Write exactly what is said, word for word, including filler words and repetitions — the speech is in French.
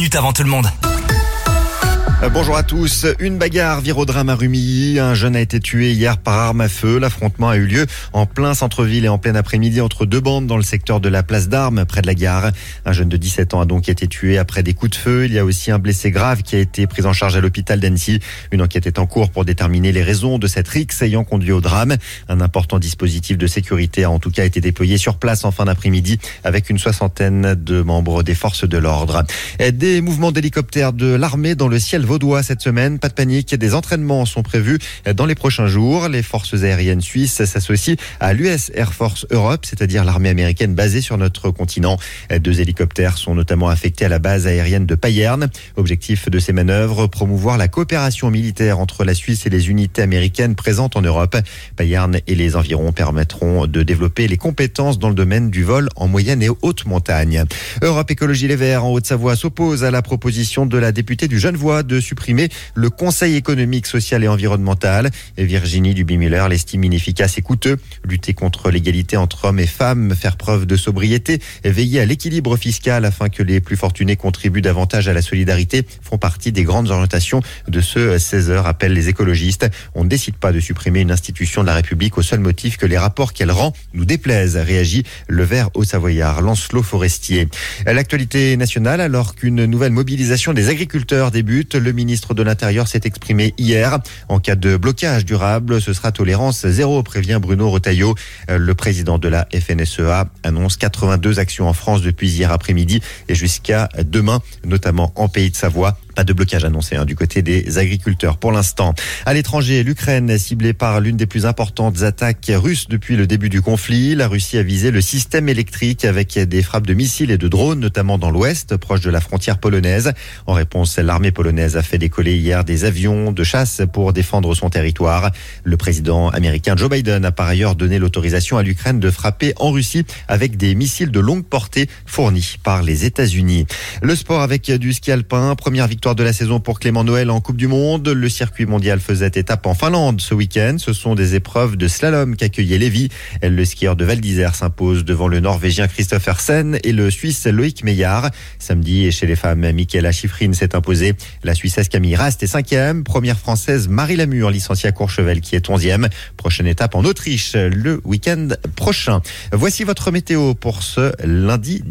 minutes avant tout le monde. Bonjour à tous. Une bagarre vire au drame à Rumilly. Un jeune a été tué hier par arme à feu. L'affrontement a eu lieu en plein centre-ville et en plein après-midi entre deux bandes dans le secteur de la place d'Armes, près de la gare. Un jeune de dix-sept ans a donc été tué après des coups de feu. Il y a aussi un blessé grave qui a été pris en charge à l'hôpital d'Annecy. Une enquête est en cours pour déterminer les raisons de cette rixe ayant conduit au drame. Un important dispositif de sécurité a en tout cas été déployé sur place en fin d'après-midi avec une soixantaine de membres des forces de l'ordre. Des mouvements d'hélicoptères de l'armée dans le ciel vaudois cette semaine. Pas de panique, des entraînements sont prévus dans les prochains jours. Les forces aériennes suisses s'associent à l'U S Air Force Europe, c'est-à-dire l'armée américaine basée sur notre continent. Deux hélicoptères sont notamment affectés à la base aérienne de Payerne. Objectif de ces manœuvres, promouvoir la coopération militaire entre la Suisse et les unités américaines présentes en Europe. Payerne et les environs permettront de développer les compétences dans le domaine du vol en moyenne et haute montagne. Europe Écologie Les Verts en Haute-Savoie s'oppose à la proposition de la députée du Genevois de supprimer le Conseil économique, social et environnemental. Virginie Duby-Muller l'estime inefficace et coûteux. Lutter contre l'égalité entre hommes et femmes, faire preuve de sobriété, veiller à l'équilibre fiscal afin que les plus fortunés contribuent davantage à la solidarité font partie des grandes orientations de ce seize heures, appellent les écologistes. On ne décide pas de supprimer une institution de la République au seul motif que les rapports qu'elle rend nous déplaisent, réagit le Vert haut-savoyard Lancelot Forestier. L'actualité nationale, alors qu'une nouvelle mobilisation des agriculteurs débute, le ministre de l'Intérieur s'est exprimé hier. En cas de blocage durable, ce sera tolérance zéro, prévient Bruno Retailleau. Le président de la F N S E A annonce quatre-vingt-deux actions en France depuis hier après-midi et jusqu'à demain, notamment en Pays de Savoie. Pas de blocage annoncé hein, du côté des agriculteurs pour l'instant. À l'étranger, l'Ukraine ciblée par l'une des plus importantes attaques russes depuis le début du conflit. La Russie a visé le système électrique avec des frappes de missiles et de drones, notamment dans l'ouest, proche de la frontière polonaise. En réponse, l'armée polonaise a fait décoller hier des avions de chasse pour défendre son territoire. Le président américain Joe Biden a par ailleurs donné l'autorisation à l'Ukraine de frapper en Russie avec des missiles de longue portée fournis par les États-Unis. Le sport avec du ski alpin, première victoire de la saison pour Clément Noël en Coupe du Monde. Le circuit mondial faisait étape en Finlande ce week-end. Ce sont des épreuves de slalom qu'accueillait Lévy. Le skieur de Val d'Isère s'impose devant le Norvégien Christophersen et le Suisse Loïc Meillard. Samedi, et chez les femmes, Michaela Schifrin s'est imposée. La Suissesse Camille Rast est cinquième. Première Française Marie Lamure, licenciée à Courchevel, qui est onzième. Prochaine étape en Autriche le week-end prochain. Voici votre météo pour ce lundi